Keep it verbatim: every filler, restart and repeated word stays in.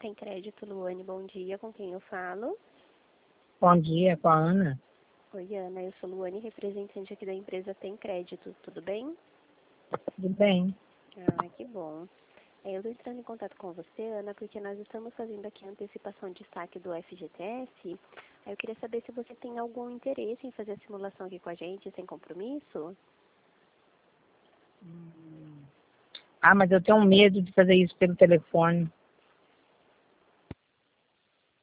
Tem Crédito, Luane, bom dia. Com quem eu falo? Bom dia, com a Ana. Oi, Ana. Eu sou Luane, representante aqui da empresa Tem Crédito. Tudo bem? Tudo bem? Ah, que bom. É, eu estou entrando em contato com você, Ana, porque nós estamos fazendo aqui a antecipação de saque do F G T S. Aí eu queria saber se você tem algum interesse em fazer a simulação aqui com a gente, sem compromisso. Ah, mas eu tenho medo de fazer isso pelo telefone.